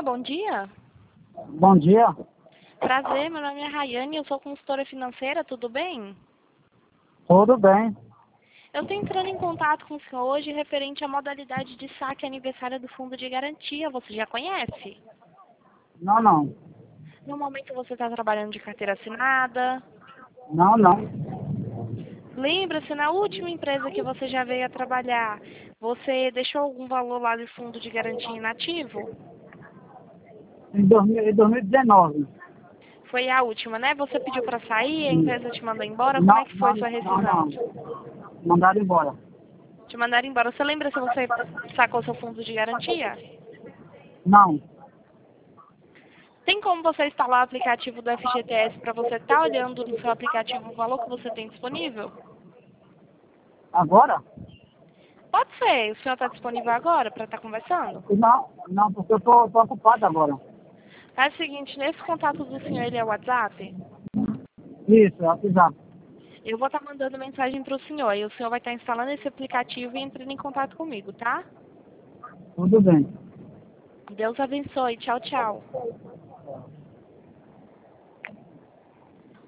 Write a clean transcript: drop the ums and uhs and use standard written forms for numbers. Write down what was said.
Olá, bom dia. Bom dia. Prazer, meu nome é Rayane, eu sou consultora financeira, tudo bem? Tudo bem? Eu estou entrando em contato com o senhor hoje referente à modalidade de saque aniversário do Fundo de Garantia. Você já conhece? Não, não. No momento você está trabalhando de carteira assinada. Não, não. Lembra-se, na última empresa que você já veio a trabalhar, você deixou algum valor lá do Fundo de Garantia inativo? Em 2019. Foi a última, né? Você pediu para sair, a Sim. empresa te mandou embora, como é Não, que foi não, sua não, rescisão? não. Mandaram embora. Te mandaram embora. Você lembra se você sacou seu fundo de garantia? Não. Tem como você instalar o aplicativo do FGTS para você estar olhando no seu aplicativo o valor que você tem disponível? Agora? Pode ser. O senhor está disponível agora para estar conversando? Não, não, porque eu tô ocupado agora. Faz o seguinte, nesse contato do senhor, ele é o WhatsApp? Isso, é WhatsApp. Eu vou estar mandando mensagem para o senhor e o senhor vai estar instalando esse aplicativo e entrando em contato comigo, tá? Tudo bem. Deus abençoe. Tchau, tchau.